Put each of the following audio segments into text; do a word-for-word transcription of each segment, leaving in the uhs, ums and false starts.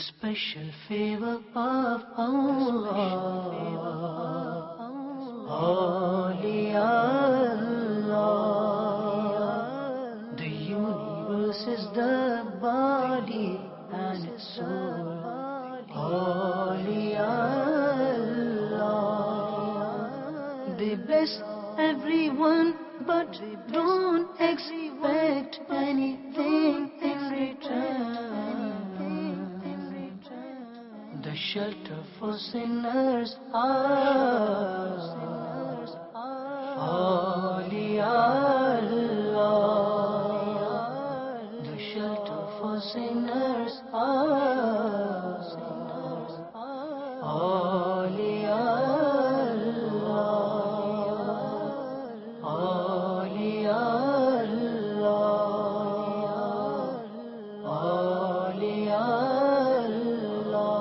special favor of Allah. Holy Allah. The universe is the body and its soul. Holy Allah. They bless everyone, but don't expect anything in return. The shelter for sinners are Holy Allah. The shelter for sinners are Holy Allah. Holy Allah. Holy Allah.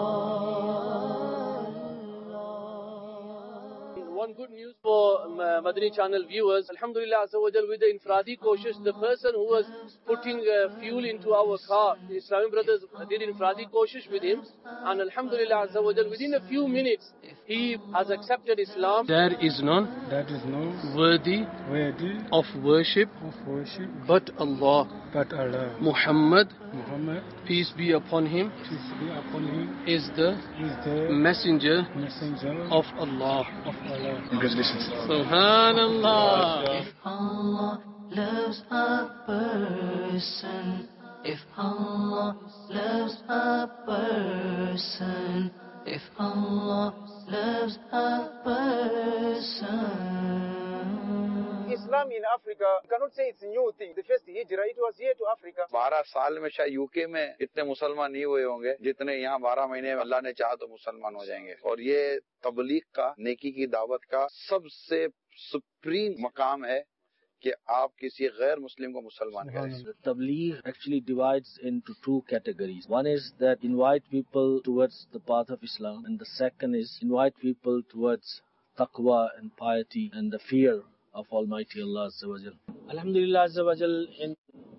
One good news for um, uh, Madani channel viewers, Alhamdulillah Azza wa Jal, with the infradi koshish, the person who was putting uh, fuel into our car, the Islamic brothers did infradi koshish with him, and Alhamdulillah Azza wa Jal, within a few minutes, he has accepted Islam. There is none, that is none worthy, worthy of worship, of worship but Allah. but Allah. Muhammad, Muhammad, peace be upon him, peace be upon him, is the is the messenger messenger of Allah. of Allah. Congratulations. Subhanallah. If Allah loves a person, if Allah loves a person, if Allah loves a person. Islam in Africa, you cannot say it's a new thing. The first hijrah, it was here to Africa. बारह साल में शायद UK में इतने मुसलमान नहीं हुए होंगे जितने यहाँ बारह महीने में अल्लाह ने चाहा तो मुसलमान हो जाएंगे। और ये तबलीग का, नेकी की दावत का सबसे सुप्रीम मकाम है कि आप किसी गैर मुस्लिम को मुसलमान करें। Tabligh actually divides into two categories. One is that invite people towards the path of Islam, and the second is invite people towards taqwa and piety and the fear of Almighty Allah Azza wa Jal. Alhamdulillah Azza wa Jal, in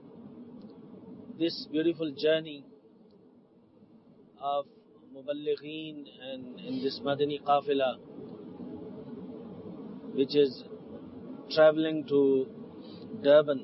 this beautiful journey of Muballighin and in this Madani Qafila, which is traveling to Durban,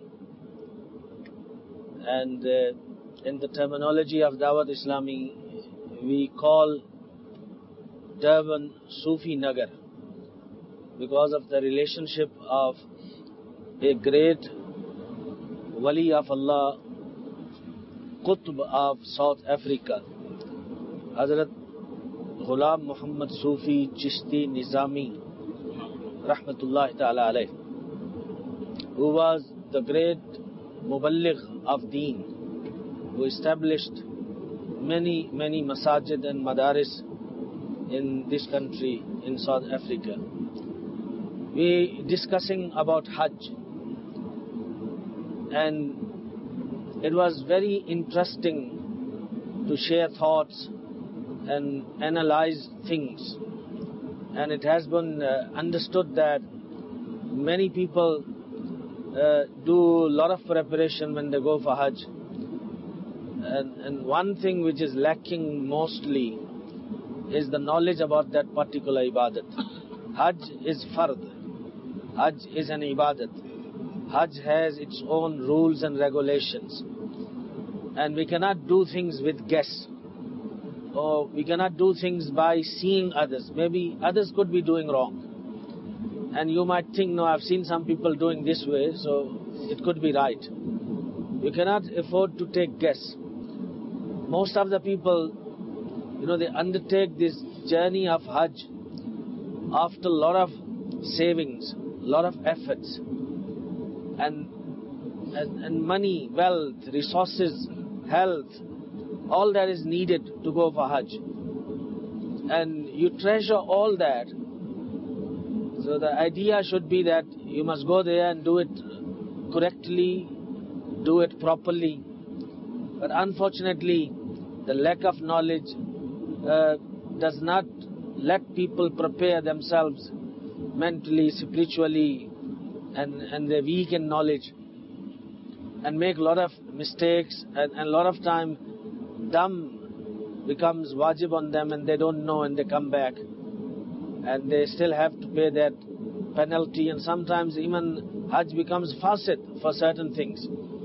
and uh, in the terminology of Dawat Islami, we call Durban Sufi Nagar, because of the relationship of a great Wali of Allah, Qutb of South Africa, Hazrat Ghulam Muhammad Sufi Chishti Nizami, Rahmatullahi Ta'ala alayh, who was the great Muballigh of Deen, who established many, many masajid and madaris in this country, in South Africa. We discussing about Hajj, and it was very interesting to share thoughts and analyze things. And it has been uh, understood that many people uh, do a lot of preparation when they go for Hajj. And, and one thing which is lacking mostly is the knowledge about that particular ibadat. Hajj is fard. Hajj is an ibadat. Hajj has its own rules and regulations. And we cannot do things with guess. Or we cannot do things by seeing others. Maybe others could be doing wrong. And you might think, no, I've seen some people doing this way, so it could be right. You cannot afford to take guess. Most of the people, you know, they undertake this journey of Hajj after a lot of savings, a lot of efforts, and, and, and money, wealth, resources, health, all that is needed to go for Hajj. And you treasure all that. So the idea should be that you must go there and do it correctly, do it properly. But unfortunately, the lack of knowledge uh, does not let people prepare themselves mentally, spiritually, and, and they're weak in knowledge, and make a lot of mistakes, and, and a lot of time dumb becomes wajib on them and they don't know and they come back and they still have to pay that penalty, and sometimes even Hajj becomes fasid for certain things.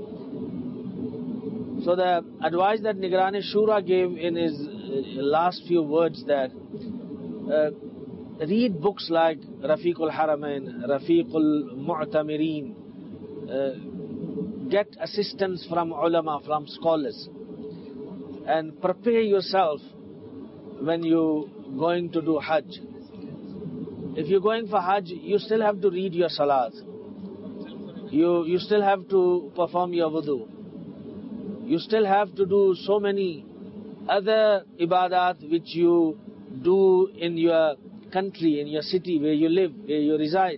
So the advice that Nigrani Shura gave in his last few words that uh, read books like Rafiqul Haramain, Rafiqul Mu'tamirin, uh, get assistance from ulama, from scholars, and prepare yourself when you're going to do Hajj. If you're going for Hajj, you still have to read your salat. You, you still have to perform your wudu. You still have to do so many other ibadat which you do in your country, in your city, where you live, where you reside.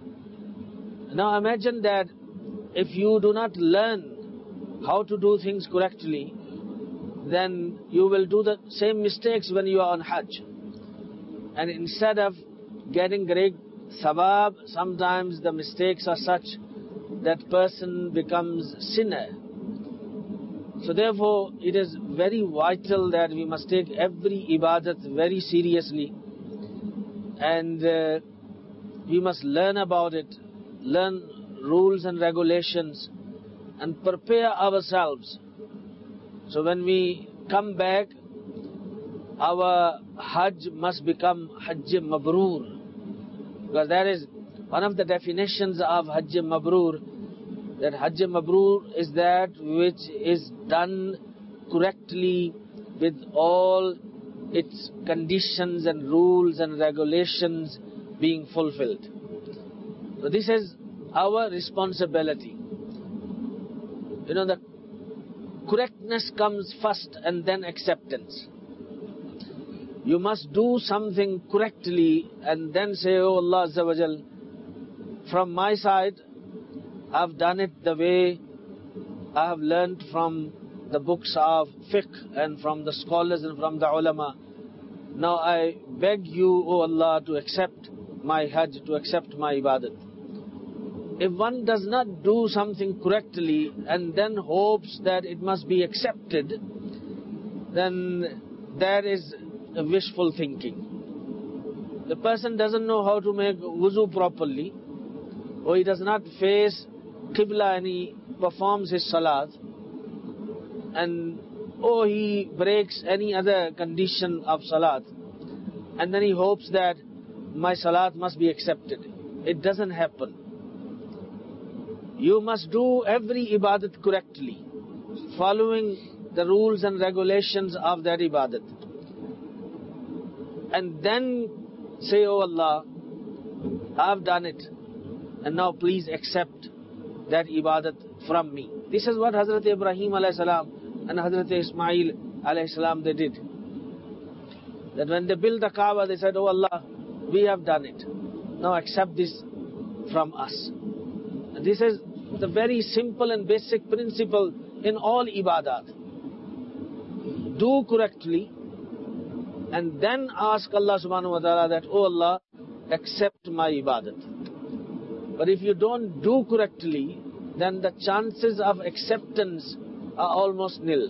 Now imagine that if you do not learn how to do things correctly, then you will do the same mistakes when you are on Hajj. And instead of getting great sabab, sometimes the mistakes are such that person becomes sinner. So therefore, it is very vital that we must take every ibadat very seriously, and uh, we must learn about it, learn rules and regulations, and prepare ourselves. So when we come back, our Hajj must become Hajj Mabrur, because that is one of the definitions of Hajj Mabrur, that Hajj Mabrur is that which is done correctly with all its conditions and rules and regulations being fulfilled. So this is our responsibility. You know, the correctness comes first and then acceptance. You must do something correctly and then say, oh Allah Azza wa Jal, from my side, I've done it the way I have learned from the books of fiqh and from the scholars and from the ulama. Now I beg you, O Allah, to accept my Hajj, to accept my ibadat. If one does not do something correctly and then hopes that it must be accepted, then that is a wishful thinking. The person doesn't know how to make wuzu properly, or he does not face Qibla and he performs his salat, and or he breaks any other condition of salat, and then he hopes that my salat must be accepted. It doesn't happen. You must do every ibadat correctly, following the rules and regulations of that ibadat, and then say, oh Allah, I've done it, and now please accept that ibadat from me. This is what Hazrat Ibrahim alayhi salam and Hazrat Ismail alayhi salam they did. That when they built the Kaaba, they said, oh Allah, we have done it. Now accept this from us. And this is the very simple and basic principle in all ibadat. Do correctly and then ask Allah subhanahu wa ta'ala that, oh Allah, accept my ibadat. But if you don't do correctly, then the chances of acceptance are almost nil.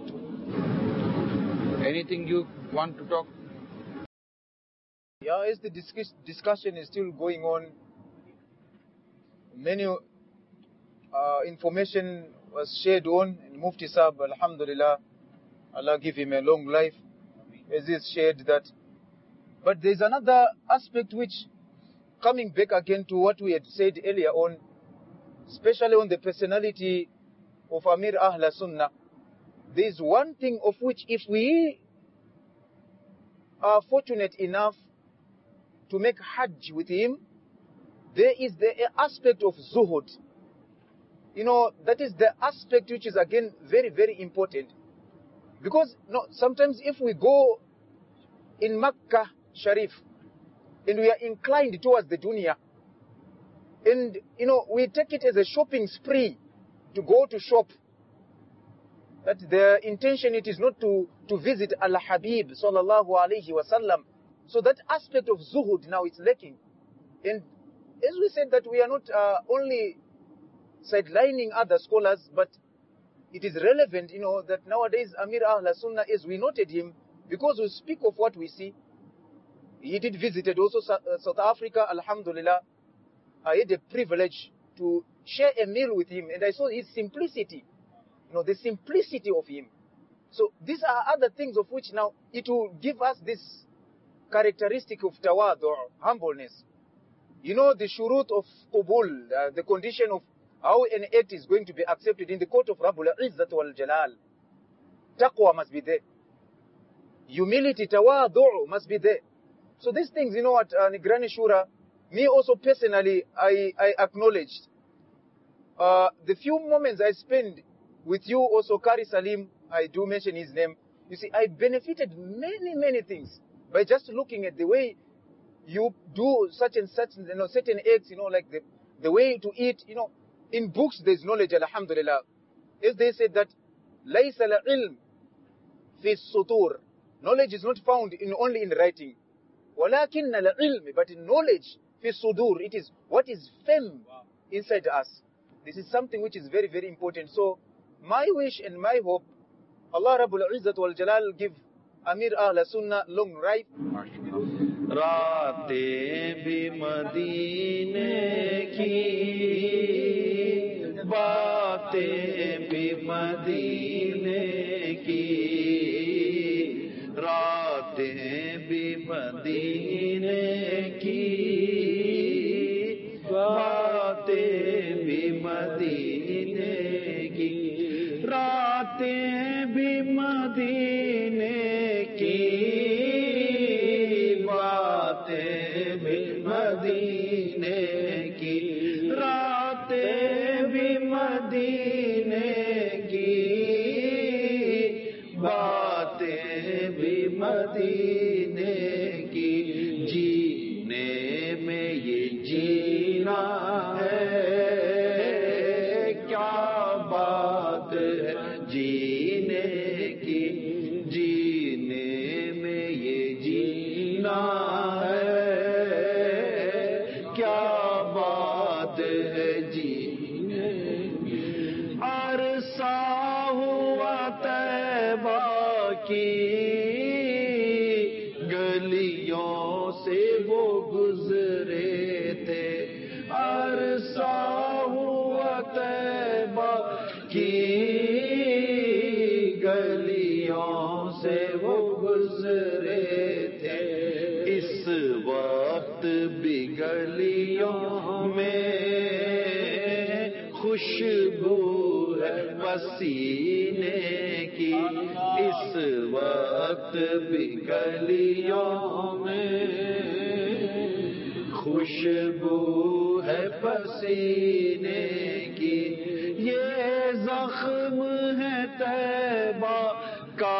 Anything you want to talk? Yeah, as the discuss discussion is still going on, many uh, information was shared on, and Mufti Sahib, alhamdulillah, Allah give him a long life, as is shared that. But there is another aspect which, coming back again to what we had said earlier on, especially on the personality of Amir Ahl Sunnah, there is one thing of which if we are fortunate enough to make Hajj with him, there is the aspect of zuhud. You know, that is the aspect which is again very, very important. Because you know, sometimes if we go in Makkah Sharif, and we are inclined towards the dunya, and you know, we take it as a shopping spree to go to shop, that the intention it is not to, to visit Al-Habib sallallahu alayhi wa sallam. So that aspect of zuhud now is lacking. And as we said that we are not uh, only sidelining other scholars, but it is relevant, you know, that nowadays Amir Ahl Sunnah, as we noted him, because we speak of what we see. He did visited also South Africa, alhamdulillah. I had the privilege to share a meal with him, and I saw his simplicity, you know, the simplicity of him. So these are other things of which now it will give us this characteristic of tawadu, humbleness. You know, the shurut of qubul, uh, the condition of how an act is going to be accepted in the court of Rabbul Izzat wal Jalal. Taqwa must be there. Humility, tawadu must be there. So these things, you know what, uh, Granny Shura, me also personally, I, I acknowledged. Uh, the few moments I spent with you also, Kari Salim, I do mention his name. You see, I benefited many, many things by just looking at the way you do such and such, you know, certain acts, you know, like the, the way to eat, you know. In books, there's knowledge, alhamdulillah. As they said that, لَيْسَ الْعِلْمِ فِي السُّطُورِ. Knowledge is not found in only in writing. وَلَكِنَّ الْعِلْمِ. But in knowledge, فِي الصُّدُورِ. It is what is firm inside us. This is something which is very, very important. So, my wish and my hope, Allah Rabbul Izzat wal Jalal give Amir Ahl Sunnah long life. रातें भी मदीने की, बातें भी मदीने की, रातें भी मदीने की, बातें भी मदीने की, रातें भी मदीने की, बातें भी मदीने की, रातें भी मदीने की, बातें भी मदीने की, जीने में ये जीना है, क्या बात है जीने की, जीने में ये जीना है, क्या बात है जीने की। अरसा हुआ तैबा की गलियों से वो गुजरे थे, अरसा हुआ तैबा की गलियों से वो गुजरे थे, इस वक्त भी गलियों में खुशबू है पसीने की, इस वक्त भी गलियों में खुशबू है पसीने की, ये जख्म है तैबा का,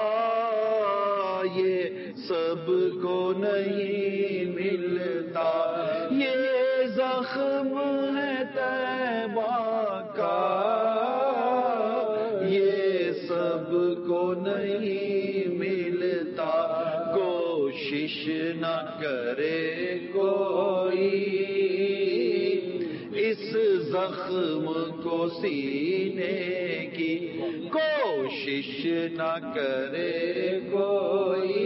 ये सबको नहीं मिलता, ये जख्म है तैबा का, ये सबको नहीं मिलता, कोशिश न करे कोई इस जख्म को सीने की, कोशिश न करे कोई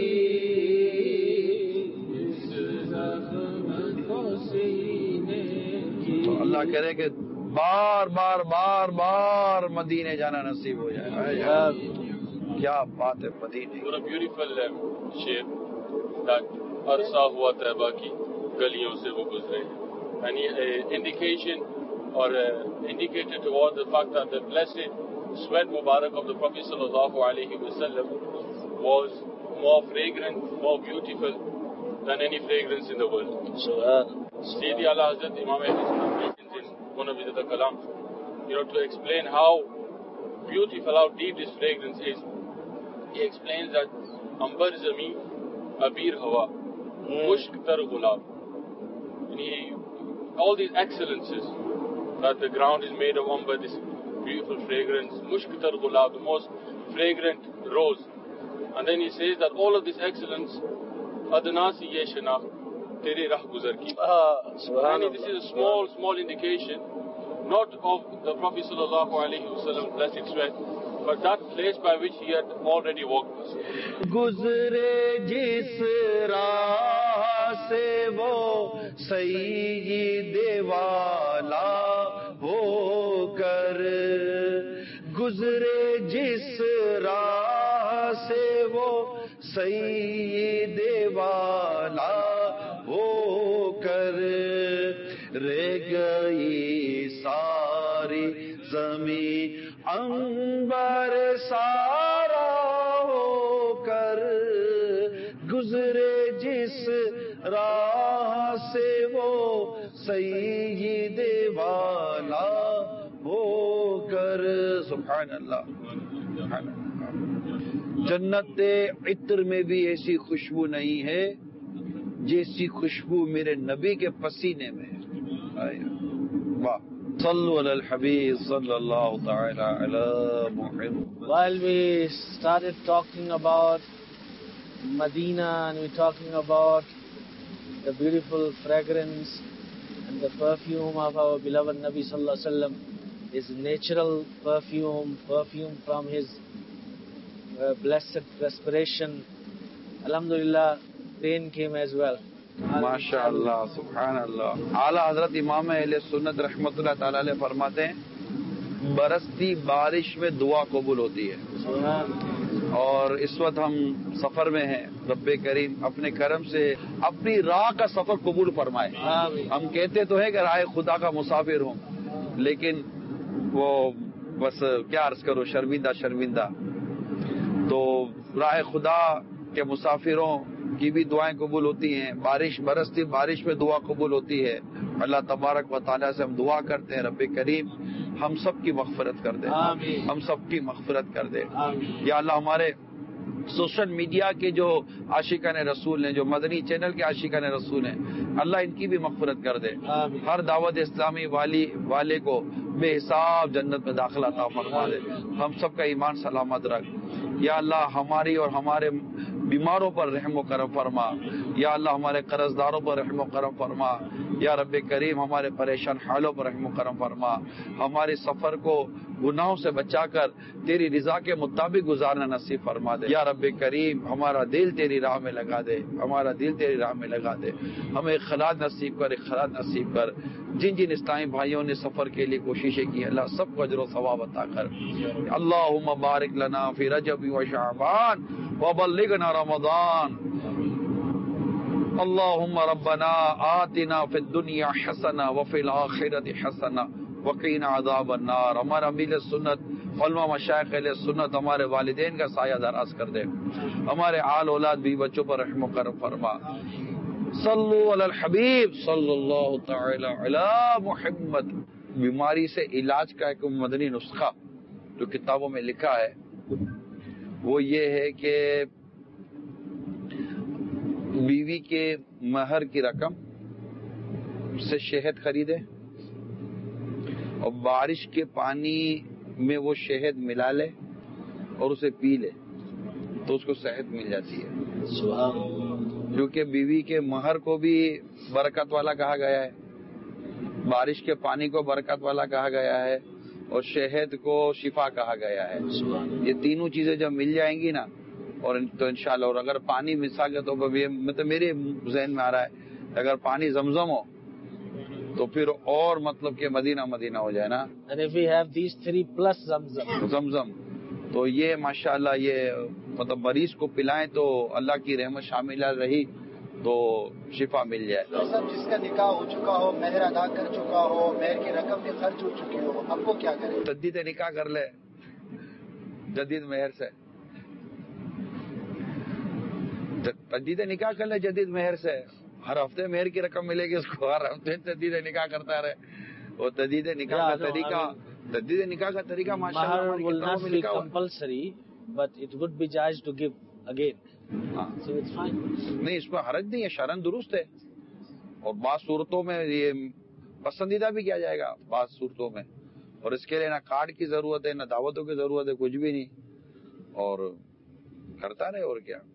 इस जख्म को सीने की। तो अल्लाह करे कि बार बार बार बार मदीने जाना नसीब हो जाए। क्या बात है मदीने। पूरा ब्यूटीफुल शेर that अरसा हुआ तैबा की गलियों से वो गुजरे, and uh, indication or uh, indicated toward the fact that the blessed sweat Mubarak of the Prophet sallallahu alaihi wasallam was more fragrant, more beautiful than any fragrance in the world. Sayyidi Ala Hazrat Imam Ahl mentions in one of his other kalams, you know, to explain how beautiful, how deep this fragrance is. He explains that Ambar Zami, Abir Hawa, Mushk Tar Gulab. And he, all these excellences, that the ground is made of amber, this beautiful fragrance, Mushk Tar Gulab, the most fragrant rose. And then he says that all of this excellence, Adnasi Yeshana, Tere Rah Guzar Ki. And this is a small, small indication, not of the Prophet sallallahu alaihi wasallam blessed sweat, but that place by which he had already walked was. گزرے جس راہ سے وہ سید والا ہو کر، گزرے جس راہ سے وہ سید والا ہو کر، رہ گئی ساری زمین عنبر سارا ہو کر، گزرے جس راہ سے وہ سید والا ہو کر۔ سبحان اللہ، سبحان اللہ۔ جنت عطر میں بھی ایسی خوشبو نہیں ہے جیسی خوشبو میرے نبی کے پسینے میں ہے۔ واہ، صلو علی الحبیب صلی اللہ تعالی علی محمد۔ While we started talking about Medina and we talking about the beautiful fragrance and the perfume of our beloved Nabi Sallallahu Alaihi Wasallam, his natural perfume, perfume from his uh, blessed respiration, Alhamdulillah, pain came as well. ماشاء اللہ، سبحان اللہ۔ اعلیٰ حضرت امام اہل سنت رحمۃ اللہ تعالی علیہ فرماتے ہیں برستی بارش میں دعا قبول ہوتی ہے، اور اس وقت ہم سفر میں ہیں، رب کریم اپنے کرم سے اپنی راہ کا سفر قبول فرمائے۔ ہم کہتے تو ہیں کہ راہ خدا کا مسافر ہوں، لیکن وہ بس کیا عرض کرو، شرمندہ شرمندہ۔ تو راہ خدا کے مسافروں کی بھی دعائیں قبول ہوتی ہیں، بارش برستی بارش میں دعا قبول ہوتی ہے۔ اللہ تبارک و تعالیٰ سے ہم دعا کرتے ہیں رب کریم ہم سب کی مغفرت کر دے، ہم سب کی مغفرت کر دے۔ یا اللہ ہمارے سوشل میڈیا کے جو عاشقان رسول ہیں، جو مدنی چینل کے عاشقان رسول ہیں، اللہ ان کی بھی مغفرت کر دے، ہر دعوت اسلامی والی والے کو بے حساب جنت میں داخلہ عطا فرما دے، ہم سب کا ایمان سلامت رکھ۔ یا اللہ ہماری اور ہمارے بیماروں پر رحم و کرم فرما، یا اللہ ہمارے قرض داروں پر رحم و کرم فرما، یا رب کریم ہمارے پریشان حالوں پر رحم و کرم فرما، ہمارے سفر کو گناہوں سے بچا کر تیری رضا کے مطابق گزارنا نصیب فرما دے۔ یا رب کریم ہمارا دل تیری راہ میں لگا دے، ہمارا دل تیری راہ میں لگا دے، ہمیں اخلاص نصیب کر، اخلاص نصیب کر۔ جن جن اسلامی بھائیوں نے سفر کے لیے کوششیں کی اللہ سب کو اجر و ثواب عطا کر۔ اللہم بارک لنا فی رجب و شعبان وبلغنا رمضان۔ اللہم ربنا آتنا فی الدنیا حسنہ وفی الآخرۃ حسنہ وقینا عذاب النار۔ ہمارا امیل سنت علماء مشائخ اہل سنت ہمارے والدین کا سایہ دراز کر دے، ہمارے آل اولاد بھی بچوں پر رحم و کرم فرما۔ صلو علی الحبیب صلی اللہ تعالی علی محمد۔ بیماری سے علاج کا ایک مدنی نسخہ جو کتابوں میں لکھا ہے وہ یہ ہے کہ بیوی کے مہر کی رقم سے شہد خریدے اور بارش کے پانی میں وہ شہد ملا لے اور اسے پی لے تو اس کو صحت مل جاتی ہے، کیونکہ بیوی کے مہر کو بھی برکت والا کہا گیا ہے، بارش کے پانی کو برکت والا کہا گیا ہے، اور شہد کو شفا کہا گیا ہے۔ یہ تینوں چیزیں جب مل جائیں گی نا اور تو انشاءاللہ، اور اگر پانی مثال کے طور پر مطلب میرے ذہن میں آ رہا ہے اگر پانی زمزم ہو تو پھر اور مطلب کہ مدینہ مدینہ ہو جائے نا، And if we have these three plus Zamzam, زمزم تو یہ ماشاءاللہ یہ مطلب مریض کو پلائیں تو اللہ کی رحمت شامل رہی تو شفا مل جائے۔ سب جس کا نکاح ہو چکا ہو، مہر ادا کر چکا ہو، مہر کی رقم بھی خرچ ہو چکی ہو، اب وہ کیا کرے؟ جدید نکاح کر لے جدید مہر سے، جدید نکاح کر لے جدید مہر سے، ہر ہفتے مہر کی رقم ملے گی اس کو، ہر ہفتے جدید نکاح کرتا رہے۔ اور جدید نکاح کا طریقہ جدید نکاح کا طریقہ ماشاءاللہ mahar will not be compulsory, but it would be judged to give again. So it's fine. نہیں اس میں حرج نہیں ہے، شرعاً درست ہے، اور بعض صورتوں میں یہ پسندیدہ بھی کیا جائے گا بعض صورتوں میں، اور اس کے لیے نہ کارڈ کی ضرورت ہے نہ دعوتوں کی ضرورت ہے، کچھ بھی نہیں، اور کرتا رہے اور کیا،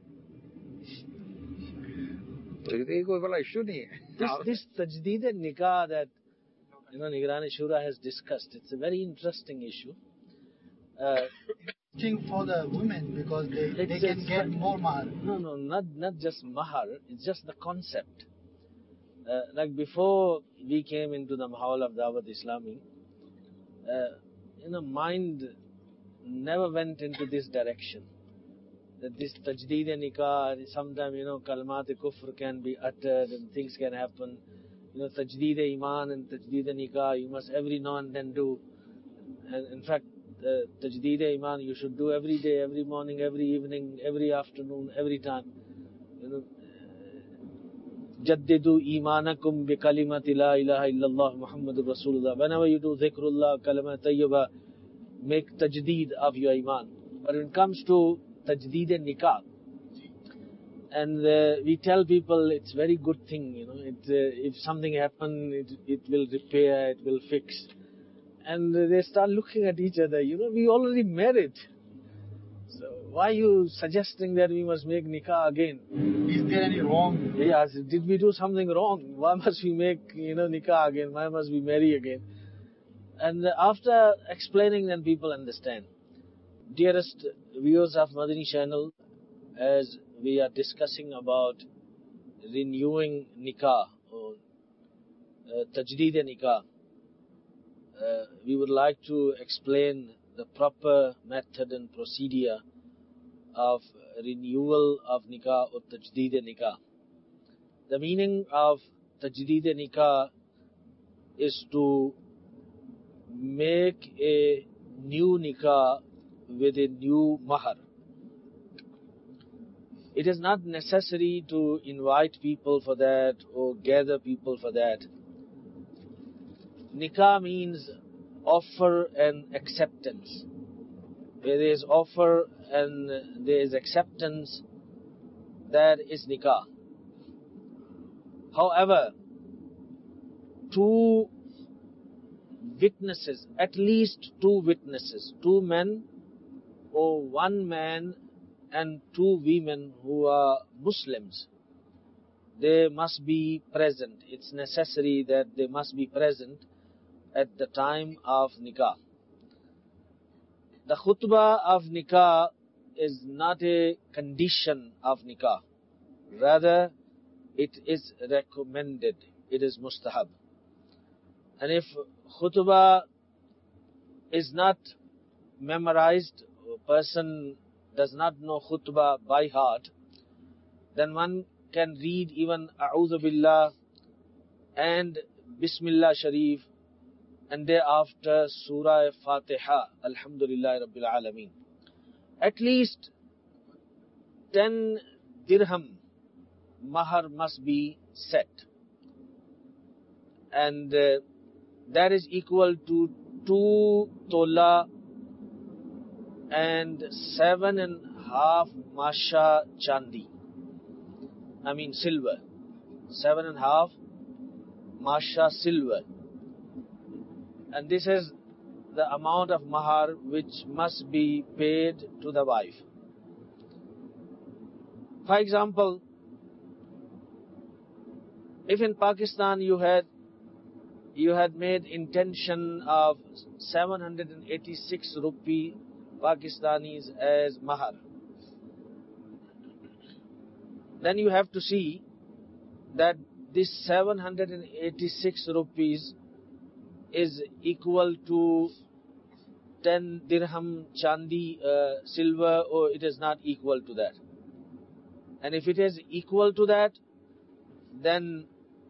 تو یہ کوئی بڑا ایشو نہیں ہے۔ This, this tajdeed nikah that you know Nigrani Shura has discussed, it's a very interesting issue. Uh, Thing for the women because they, they It's- can it's get like- more mahar. No, no, not not just mahar. It's just the concept. Uh, like before we came into the Mahal of Dawat Islami, uh, you know, mind never went into this direction. That this tajdeed nikah, sometimes, you know, kalmat kufr can be uttered and things can happen. You know, tajdeed iman and tajdeed nikah, you must every now and then do. And in fact, the tajdeed iman you should do every day, every morning, every evening, every afternoon, every time. You know, jaddidu imanakum bi kalimati la ilaha illallah Muhammadur Rasulullah. Whenever you do dhikrullah, kalima tayyibah, make tajdeed of your iman. But when it comes to tajdeed and nikah, and uh, we tell people it's very good thing, you know, it, uh, if something happen, it, it will repair, it will fix. And uh, they start looking at each other, you know, we already married. So why are you suggesting that we must make nikah again? Is there any wrong? Yes, did we do something wrong? Why must we make, you know, nikah again? Why must we marry again? And uh, after explaining, then people understand. Dearest viewers of Madani channel, as we are discussing about renewing nikah or uh, tajdeed nikah, uh, we would like to explain the proper method and procedure of renewal of nikah or tajdeed nikah. The meaning of tajdeed nikah is to make a new nikah with a new mahar. It is not necessary to invite people for that or gather people for that. Nikah means offer and acceptance. Where there is offer and there is acceptance, that is nikah. However, two witnesses, at least two witnesses, two men or one man and two women who are Muslims, they must be present. It's necessary that they must be present at the time of nikah. The khutbah of nikah is not a condition of nikah. Rather, it is recommended. It is mustahab. And if khutbah is not memorized, a person does not know khutbah by heart, then one can read even A'udhu Billah and Bismillah Sharif, and thereafter Surah Fatiha, Alhamdulillah Rabbil Alameen. At least ten dirham mahar must be set, and uh, that is equal to two tola and seven and half masha chandi. I mean silver. Seven and half masha silver. And this is the amount of mahar which must be paid to the wife. For example, if in Pakistan you had you had made intention of seven hundred eighty-six rupee Pakistanis as mahar, then you have to see that this seven hundred eighty-six rupees is equal to ten dirham chandi uh, silver, or it is not equal to that. And if it is equal to that, then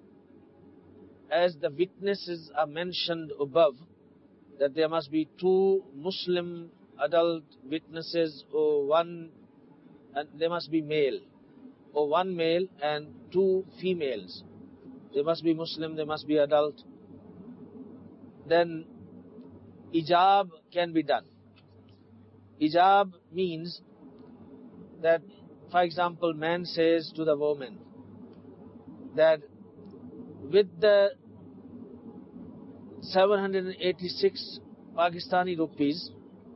as the witnesses are mentioned above, that there must be two Muslim adult witnesses or one, and they must be male, or one male and two females. They must be Muslim, they must be adult. Then ijab can be done. Ijab means that, for example, man says to the woman that with the seven hundred eighty-six Pakistani rupees,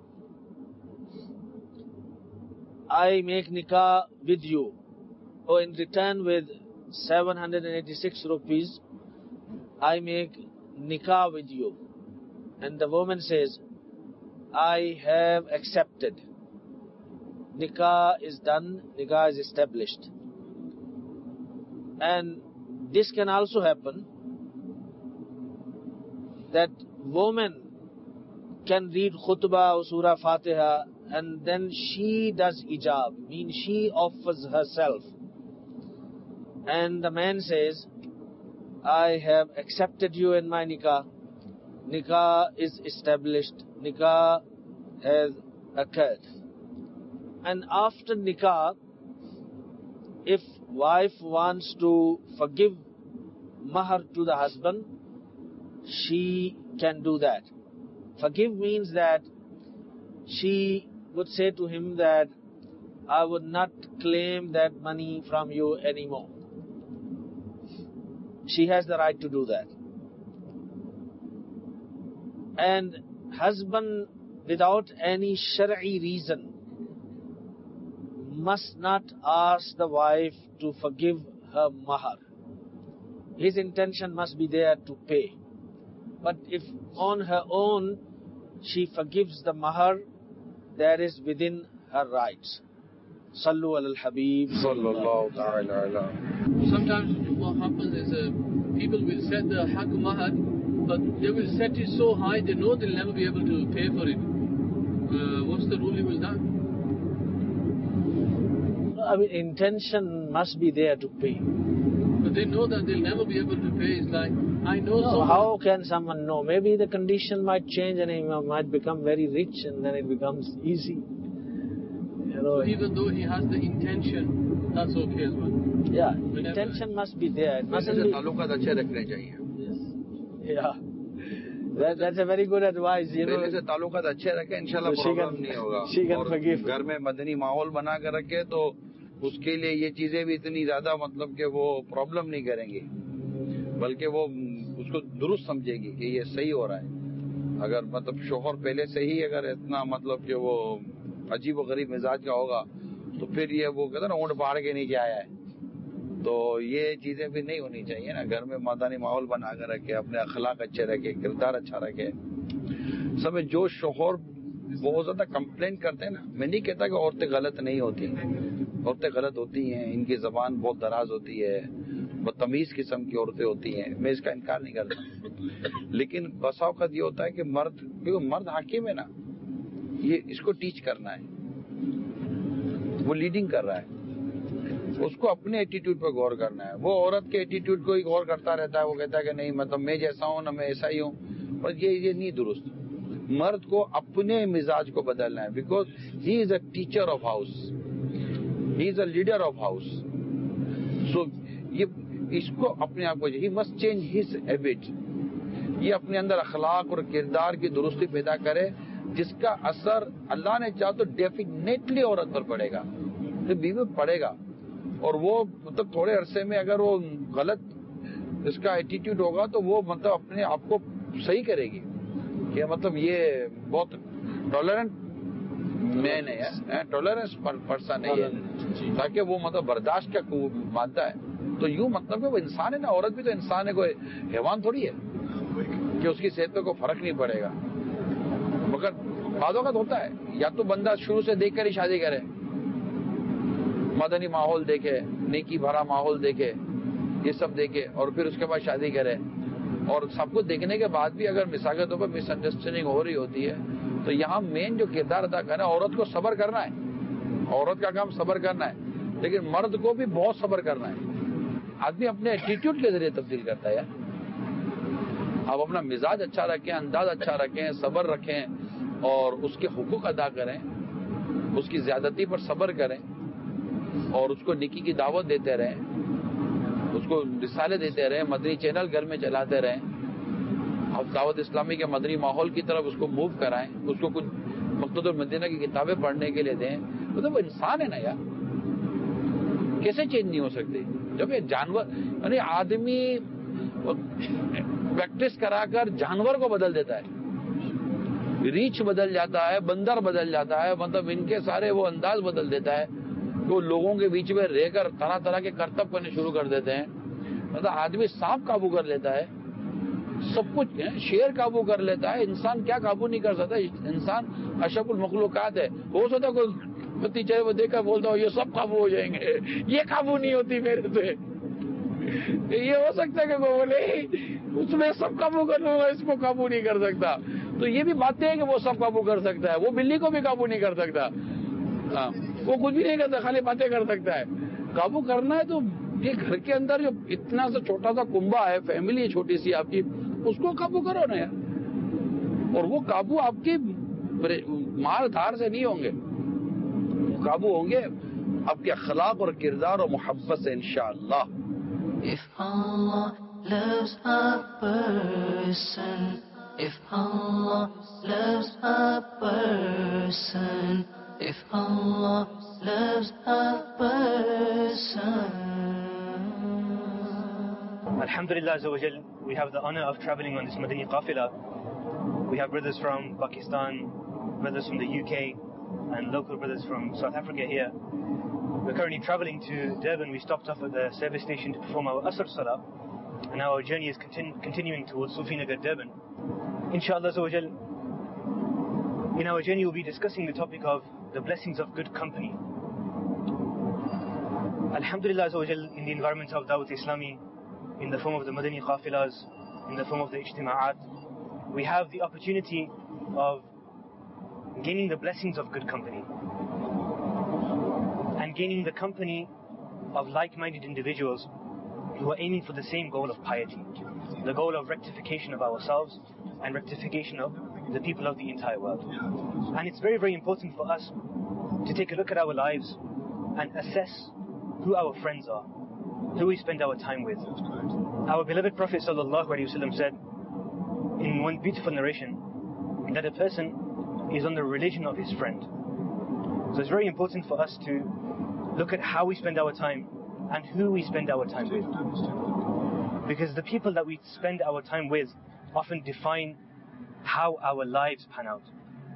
I make nikah with you, or in return with seven hundred eighty-six rupees, I make nikah with you. And the woman says, I have accepted. nikah is done, nikah is established. And this can also happen that woman can read khutbah or surah Fatiha and then she does ijab, means she offers herself. And the man says, I have accepted you in my nikah. Nikah is established. Nikah has occurred. And after nikah, if wife wants to forgive mahar to the husband, she can do that. Forgive means that she would say to him that I would not claim that money from you anymore. She has the right to do that. And husband, without any Shar'i reason, must not ask the wife to forgive her mahar. His intention must be there to pay. But if on her own she forgives the mahar, that is within her rights. Sallu ala al-Habib. Sallallahu ta'ala ala. Sometimes what happens is uh, people will set the haq mahar, but they will set it so high they know they'll never be able to pay for it. Uh, what's the ruling with that? I mean, intention must be there to pay. But they know that they'll never be able to pay. It's like, I know No, someone. how can someone know? Maybe the condition might change and he might become very rich and then it becomes easy. You know, So even though he has the intention, that's okay as well. yeah, Whenever- intention must be there. It वैसे mustn't से be. ताल्लुकात अच्छे रखने चाहिए. Yeah, that, that's a very good advice. You पहले से know, ताल्लुकात अच्छे रखे, इंशाल्लाह So she प्रॉब्लम can- नहीं होगा. she can और forgive. घर में मदनी माहौल बना कर रखे तो उसके लिए ये चीजें भी इतनी ज्यादा मतलब कि वो प्रॉब्लम नहीं करेंगी, बल्कि वो उसको दुरुस्त समझेगी कि ये सही हो रहा है. अगर मतलब शोहर पहले से ही अगर इतना मतलब कि वो अजीब व गरीब मिजाज का होगा तो फिर ये वो कहते ना ऊँट बाढ़ के नीचे आया है, तो ये चीजें भी नहीं होनी चाहिए ना. घर में मदनी माहौल बना कर रखे, अपने अखलाक अच्छे रखे, किरदार अच्छा रखे. सब जो शोहर बहुत ज्यादा कंप्लेंट करते हैं ना, मैं नहीं कहता कि औरतें गलत नहीं होती, औरतें गलत होती हैं, इनकी जबान बहुत दराज होती है, बदतमीज किस्म की औरतें होती हैं, मैं इसका इनकार नहीं करता. लेकिन बसा औक़ात ये होता है कि मर्द, क्योंकि मर्द हाकिम है ना, ये इसको टीच करना है, वो लीडिंग कर रहा है, उसको अपने एटीट्यूड पर गौर करना है. वो औरत के एटीट्यूड को ही गौर करता रहता है, वो कहता है कि नहीं मतलब मैं जैसा हूँ ना मैं ऐसा ही हूँ, और ये ये नहीं दुरुस्त. मर्द को अपने मिजाज को बदलना है, because he is a teacher of house, he is a leader of house. So ये इसको अपने आप को, he must change his habit. ये अपने अंदर अखलाक और किरदार की दुरुस्ती पैदा करे, जिसका असर अल्लाह ने चाहा तो डेफिनेटली औरत पर पड़ेगा, तो बीवी पर पड़ेगा. और वो मतलब थोड़े अरसे में अगर वो गलत इसका एटीट्यूड होगा तो वो मतलब अपने आप को सही करेगी कि मतलब ये बहुत टॉलरेंट मैन है, टॉलरेंस पर्सन है ये, ताकि वो मतलब बर्दाश्त का मानता है. तो यूं मतलब कि वो इंसान है ना, औरत भी तो इंसान है, कोई हैवान थोड़ी है कि उसकी सेहत पे कोई फर्क नहीं पड़ेगा. मगर बादों का होता है, या तो बंदा शुरू से देख कर ही शादी करे, मदनी माहौल देखे, नेकी भरा माहौल देखे, ये सब देखे, और फिर उसके बाद शादी करे. और सब कुछ देखने के बाद भी अगर मिसाल के तौर पर मिसअंडरस्टैंडिंग हो रही होती है, तो यहाँ मेन जो किरदार अदा करना है, औरत को सब्र करना है. औरत का काम सब्र करना है, लेकिन मर्द को भी बहुत सब्र करना है. आदमी अपने एटीट्यूड के जरिए तब्दील करता है. आप अपना मिजाज अच्छा रखें, अंदाज अच्छा रखें, सब्र रखें, और उसके हुकूक अदा करें, उसकी ज्यादती पर सब्र करें, और उसको निकी की दावत देते रहें, उसको रिसाले देते रहें, मदनी चैनल घर में चलाते रहें, और दावत इस्लामी के मदनी माहौल की तरफ उसको मूव कराएं, उसको कुछ मक़्सदुल मदीना की किताबें पढ़ने के लिए दें. मतलब वो इंसान है ना यार, कैसे चेंज नहीं हो सकते. जब ये जानवर, यानी आदमी प्रैक्टिस कराकर जानवर को बदल देता है, रीछ बदल जाता है, बंदर बदल जाता है, मतलब इनके सारे वो अंदाज बदल देता है, वो लोगों के बीच में रहकर तरह तरह के करतब करने शुरू कर देते हैं. मतलब आदमी सांप काबू कर लेता है, सब कुछ है, शेर काबू कर लेता है, इंसान क्या काबू नहीं कर सकता. इंसान अशरफुल मखलूकात है. हो सकता है कोई पति चाहे वो देखा बोलता हो ये सब काबू हो जाएंगे, ये काबू नहीं होती मेरे से। ये हो सकता है कि वो बोले उसमें सब काबू कर लूंगा, इसको काबू नहीं कर सकता। तो ये भी बातें हैं कि वो सब काबू कर सकता है, वो बिल्ली को भी काबू नहीं कर सकता। हाँ, वो कुछ भी नहीं करता, खाली बातें कर सकता है। काबू करना है तो ये घर के अंदर जो इतना सा छोटा सा कुंबा है, फैमिली है छोटी सी आपकी, उसको काबू करो ना यार। और वो काबू आपके माल धार से नहीं होंगे, काबू होंगे आपके अखलाक और किरदार और मोहब्बत से इंशाअल्लाह। If Allah loves a person, if Allah loves a person, if Allah loves a person. Alhamdulillah Azza wa Jal, we have the honor of traveling on this Madani Qafila. We have brothers from Pakistan, brothers from the U K, and local brothers from South Africa here. We're currently traveling to Durban. We stopped off at the service station to perform our Asr Salah, and our journey is continu- continuing towards Sufinagar, Durban. Inshallah Azza wa Jal, in our journey we'll be discussing the topic of the blessings of good company. Alhamdulillah Azza wa Jal, in the environment of Dawat Islami, in the form of the Madani Qafilas, in the form of the Ijtima'at, we have the opportunity of gaining the blessings of good company and gaining the company of like-minded individuals who are aiming for the same goal of piety, the goal of rectification of ourselves and rectification of the people of the entire world. And it's very, very important for us to take a look at our lives and assess who our friends are, who we spend our time with. Our beloved Prophet ﷺ said in one beautiful narration that a person is on the religion of his friend. So it's very important for us to look at how we spend our time and who we spend our time with, because the people that we spend our time with often define how our lives pan out.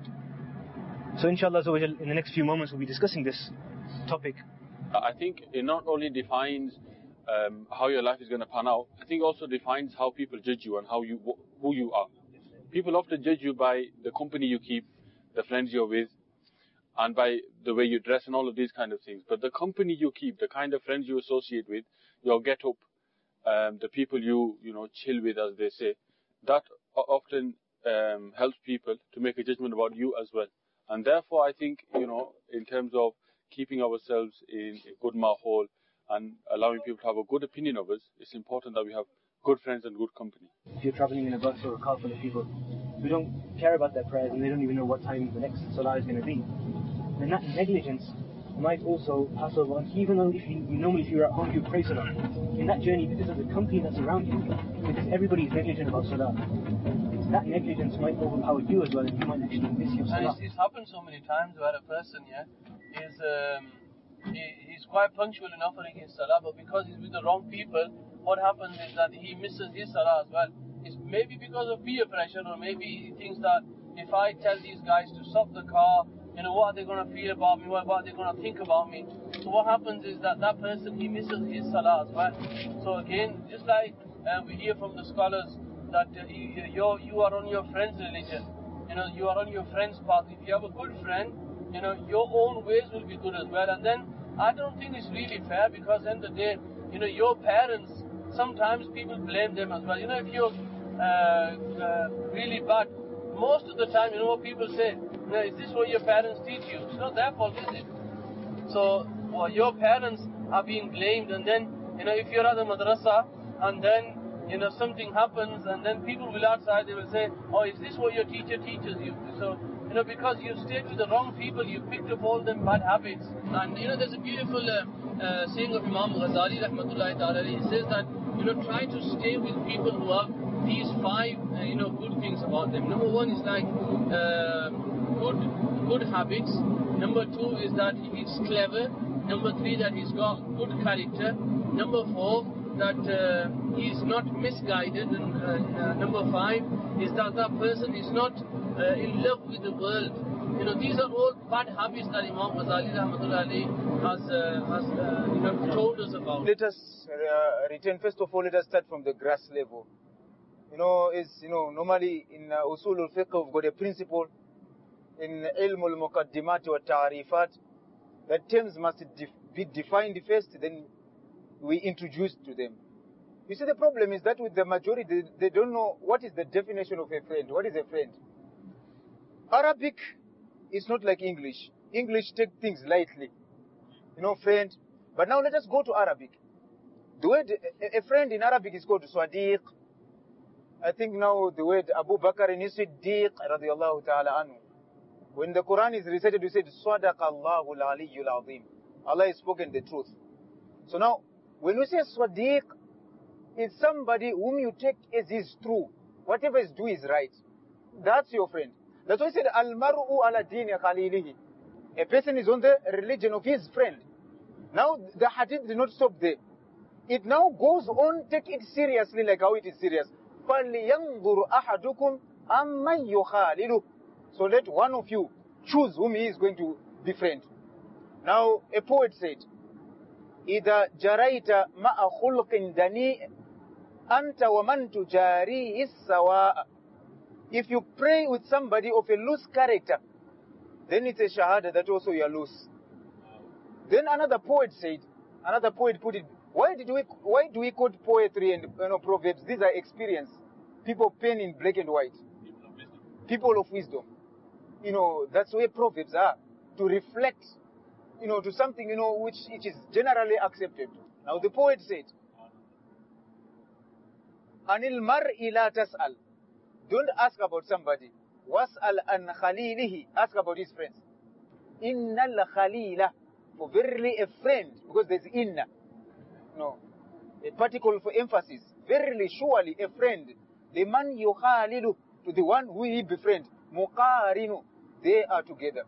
So inshallah in the next few moments we'll be discussing this topic. I think it not only defines um, how your life is going to pan out, I think it also defines how people judge you and how you who you are. People often judge you by the company you keep, the friends you're with, and by the way you dress and all of these kind of things. But the company you keep, the kind of friends you associate with, your get-up, um, the people you you know chill with, as they say, that often um, helps people to make a judgment about you as well. And therefore, I think you know, in terms of keeping ourselves in a good mahal and allowing people to have a good opinion of us, it's important that we have good friends and good company. If you're traveling in a bus or a car full of people who don't care about their prayers and they don't even know what time the next salah is going to be, then that negligence might also pass over on you, even though if you, you normally if you're at home you pray salah. In that journey, because of the company that's around you, because everybody is negligent about salah, that negligence might overpower you as well, and you might actually miss your salah. And it's, it's happened so many times where a person, yeah, is um, he, he's quite punctual in offering his salah, but because he's with the wrong people, what happens is that he misses his salah as well. It's maybe because of peer pressure, or maybe he thinks that if I tell these guys to stop the car, you know, what are they going to feel about me, what, what are they going to think about me? So what happens is that that person, he misses his salah as well. So again, just like uh, we hear from the scholars that uh, you, you're, you are on your friend's religion, you know, you are on your friend's path. If you have a good friend, you know, your own ways will be good as well. And then I don't think it's really fair, because at the end of the day, you know, your parents, sometimes people blame them as well. You know, if you're uh, uh, really bad, most of the time, you know what people say? You know, is this what your parents teach you? It's not their fault, is it? So, well, your parents are being blamed, and then, you know, if you're at the madrasa, and then, you know, something happens, and then people will outside, they will say, oh, is this what your teacher teaches you? So, you know, because you stayed with the wrong people, you picked up all them bad habits. And, you know, there's a beautiful uh, uh, saying of Imam Ghazali, rahmatullahi ta'ala, he says that, you know, try to stay with people who have these five, uh, you know, good things about them. Number one is like uh, good good habits. Number two is that he's clever. Number three, that he's got good character. Number four, that uh, he's not misguided. And uh, uh, number five is that that person is not uh, in love with the world. You know, these are all bad habits that Imam Ghazali rahmatullahi has, uh, has uh, you know, told us about. Let us uh, return, first of all, let us start from the grass level. You know, is you know, normally in uh, Usul al-Fiqh, we've got a principle in Ilm al-Muqaddimat wa Ta'rifat that terms must def- be defined first, then we introduce to them. You see, the problem is that with the majority, they, they don't know what is the definition of a friend. What is a friend? Arabic is not like English. English take things lightly. You know, friend. But now let us go to Arabic. The word, a, a friend in Arabic is called Sadiq. I think now the word Abu Bakr and Siddiq radiallahu ta'ala anhu. When the Quran is recited, we said, Sadaqallahu al-aliyyul azim. Allah has spoken the truth. So now, when we say Sadiq, it's somebody whom you take as is true. Whatever is do is right. That's your friend. That's why I said, Al-mar'u ala dini khalilihi. A person is on the religion of his friend. Now, the hadith did not stop there. It now goes on, take it seriously like how it is serious. فَلْيَنْظُرْ أَحَدُكُمْ أَمَّنْ يُخَالِلُهُ. So let one of you choose whom he is going to befriend. Now, a poet said, إِذَا جَرَيْتَ مَأَ خُلْقٍ دَنِيءٍ أَنْتَ وَمَنْ تُجَارِيهِ السَّوَاءَ. If you pray with somebody of a loose character, then it's a shahada that also you are loose. Then another poet said, another poet put it, why did we, why do we quote poetry and you know, proverbs? These are experience. People pen in black and white. People of wisdom. You know, that's where proverbs are. To reflect, you know, to something, you know, which it is generally accepted. Now the poet said, Anil mar'i la tas'al. Don't ask about somebody. Was'al an khalilihi. Ask about his friends. Innal khalila. For verily a friend. Because there's inna. No. A particle for emphasis. Verily, surely a friend. The man yukhalilu. To the one who he befriend. Muqarinu. They are together.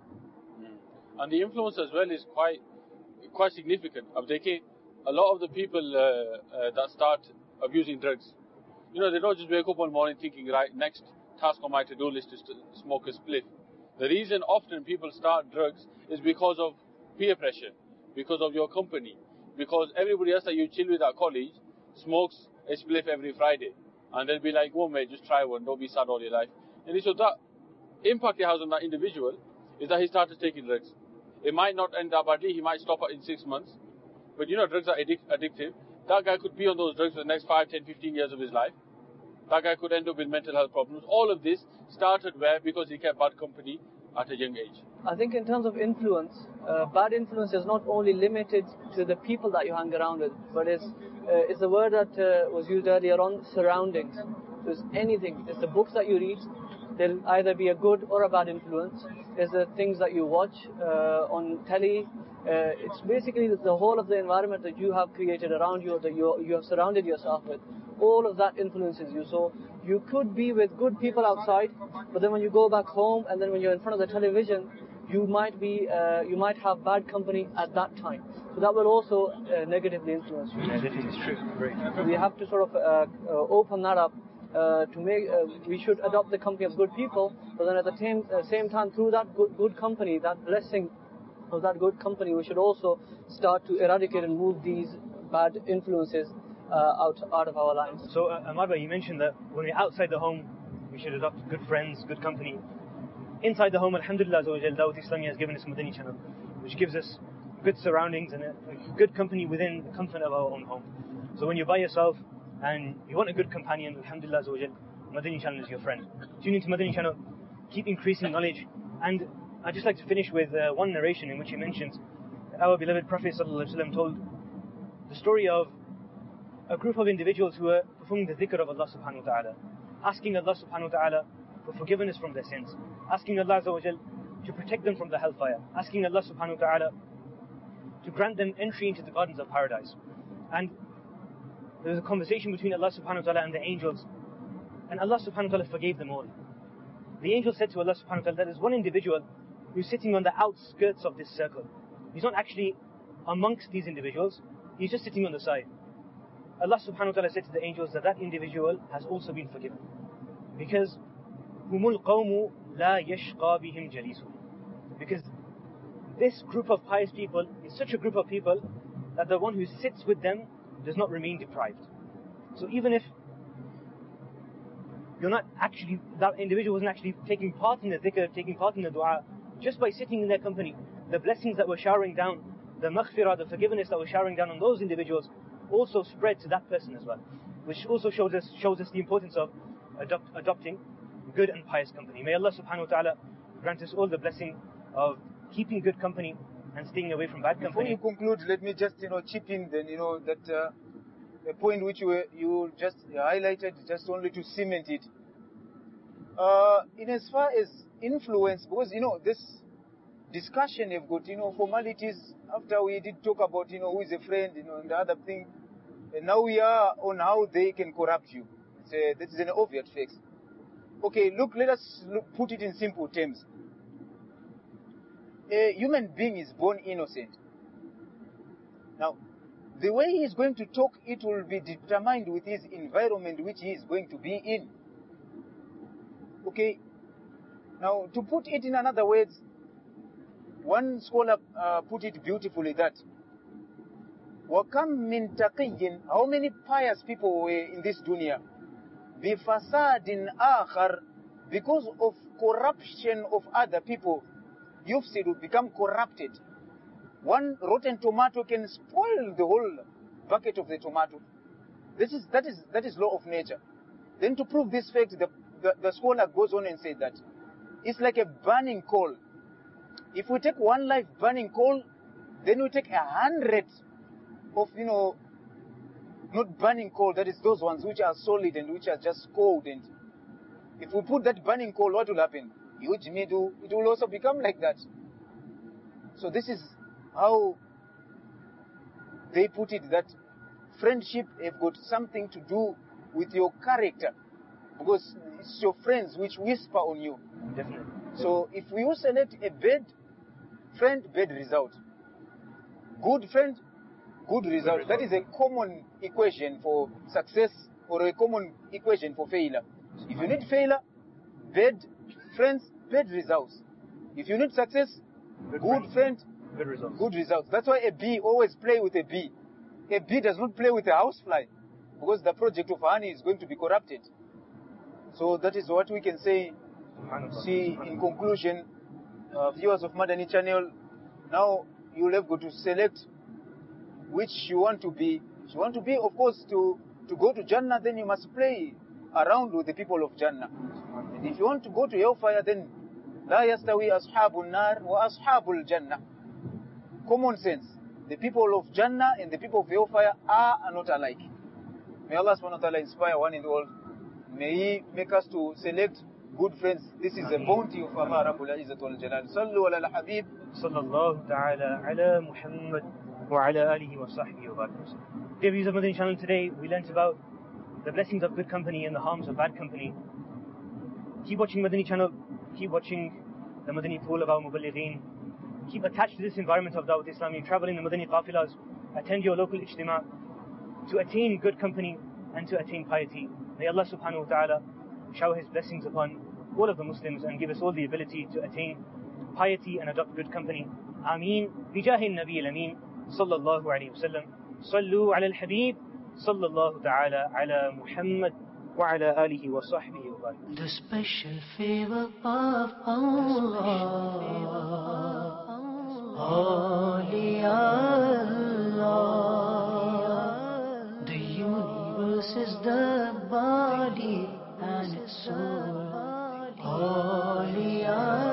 And the influence as well is quite quite significant. Ab dekhe, a lot of the people uh, uh, that start abusing drugs, you know, they don't just wake up one morning thinking, right, next task on my to-do list is to smoke a spliff. The reason often people start drugs is because of peer pressure, because of your company, because everybody else that you chill with at college smokes a spliff every Friday. And they'll be like, oh mate, just try one, don't be sad all your life. And so that impact it has on that individual is that he started taking drugs. It might not end up badly, he might stop it in six months. But you know, drugs are addic- addictive. That guy could be on those drugs for the next five, ten, fifteen years of his life. That guy could end up with mental health problems. All of this started where? Because he kept bad company at a young age. I think in terms of influence, uh, bad influence is not only limited to the people that you hang around with, but it's, uh, it's the word that uh, was used earlier on, surroundings. So it's anything. It's the books that you read. There'll either be a good or a bad influence. It's the things that you watch uh, on telly. Uh, it's basically the whole of the environment that you have created around you, that you, you have surrounded yourself with. All of that influences you. So you could be with good people outside, but then when you go back home and then when you're in front of the television, you might be, uh, you might have bad company at that time. So that will also uh, negatively influence you. Yeah, that is true. Right. We have to sort of uh, uh, open that up. Uh, to make, uh, we should adopt the company of good people, but then at the same, uh, same time, through that good, good company, that blessing of that good company, we should also start to eradicate and move these bad influences uh, out out of our lives. So, uh, Amarba, you mentioned that when we're outside the home, we should adopt good friends, good company. Inside the home, Alhamdulillah, Dawat Islami has given us Madani channel, which gives us good surroundings and a, a good company within the comfort of our own home. So when you're by yourself, and you want a good companion, Alhamdulillah Azawajal, Madani channel is your friend. Tune into Madani channel, keep increasing knowledge. And I'd just like to finish with uh, one narration in which he mentions that our beloved Prophet ﷺ told the story of a group of individuals who were performing the dhikr of Allah subhanahu wa ta'ala, asking Allah subhanahu wa ta'ala for forgiveness from their sins, asking Allah Azawajal to protect them from the hellfire, asking Allah subhanahu wa ta'ala to grant them entry into the gardens of paradise. And there was a conversation between Allah subhanahu wa ta'ala and the angels, and Allah subhanahu wa ta'ala forgave them all. The angel said to Allah subhanahu wa ta'ala, there is one individual who's sitting on the outskirts of this circle. He's not actually amongst these individuals, he's just sitting on the side. Allah subhanahu wa ta'ala said to the angels that that individual has also been forgiven. Because humul qawmu la yashqa bihim jalisu. Because this group of pious people is such a group of people that the one who sits with them does not remain deprived. So even if you're not actually, that individual wasn't actually taking part in the dhikr, taking part in the dua, just by sitting in their company, the blessings that we're showering down, the maghfirah, the forgiveness that we're showering down on those individuals, also spread to that person as well. Which also shows us shows us the importance of adopt, adopting good and pious company. May Allah subhanahu wa ta'ala grant us all the blessing of keeping good company and staying away from bad company. Before you conclude, let me just, you know, chip in then, you know, that uh, a point which you, you just highlighted, just only to cement it. Uh, in as far as influence, because, you know, this discussion you've got, you know, formalities, after we did talk about, you know, who is a friend, you know, and the other thing, and now we are on how they can corrupt you. It's a, this is an obvious fix. Okay, look, let us look, put it in simple terms. A human being is born innocent. Now, the way he is going to talk, it will be determined with his environment which he is going to be in. Okay, now to put it in another words, one scholar uh, put it beautifully that وَكَمْ مِنْ تَقِيٍّ, how many pious people were in this dunya? بِفَسَادٍ آخَرٍ, because of corruption of other people, يُفْسِدُ, become corrupted. One rotten tomato can spoil the whole bucket of the tomato. This is, that is, that is law of nature. Then to prove this fact, the, the, the scholar goes on and says that it's like a burning coal. If we take one life burning coal, then we take a hundred of, you know, not burning coal, that is those ones which are solid and which are just cold. And if we put that burning coal, what will happen? Huge middle, it will also become like that. So this is how they put it, that friendship have got something to do with your character, because it's your friends which whisper on you. Definitely. So if we select a bad friend, bad result. Good friend, good result. That is a common equation for success, or a common equation for failure. If you need failure, bad friends, bad results. If you need success, good, good friend, good results. Good results. That's why a bee always play with a bee. A bee does not play with a housefly, because the project of honey is going to be corrupted. So that is what we can say. See, in conclusion, uh, viewers of Madani Channel, now you will have got to select which you want to be. If you want to be, of course, to, to go to Jannah, then you must play around with the people of Jannah. And if you want to go to hellfire, then لا يستوي أصحاب النار وأصحاب الجنة. Common sense. The people of Jannah and the people of hellfire are not alike. May Allah subhanahu wa ta'ala inspire one and all. May He make us to select good friends. This is a bounty of Allah Rabbul Izzat wal Jalal. Sallu ala al-Habib. Sallallahu ta'ala ala Muhammad wa ala alihi wa sahbihi wa barakatuh. Dear viewers of Madani Channel, today we learnt about the blessings of good company and the harms of bad company. Keep watching Madani Channel. Keep watching the Madani pool of our Muballighin. Keep attached to this environment of Dawat Islami. Travel in the Madani Qafilas. Attend your local ijtima to attain good company and to attain piety. May Allah subhanahu wa ta'ala shower His blessings upon all of the Muslims and give us all the ability to attain piety and adopt good company. Ameen. Bijahi Nabi al-Ameen. Sallallahu alayhi wa sallam. Sallu ala al-Habib. Sallallahu ta'ala ala Muhammad wa ala alihi wa sahbihi wa barakatuh. The special favor of Allah. Holy Allah. The universe is the body and its soul. Holy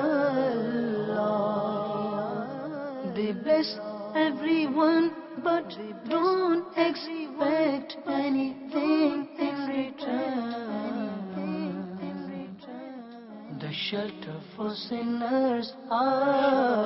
Allah. They bless everyone, but don't expect anything in return. The shelter for sinners are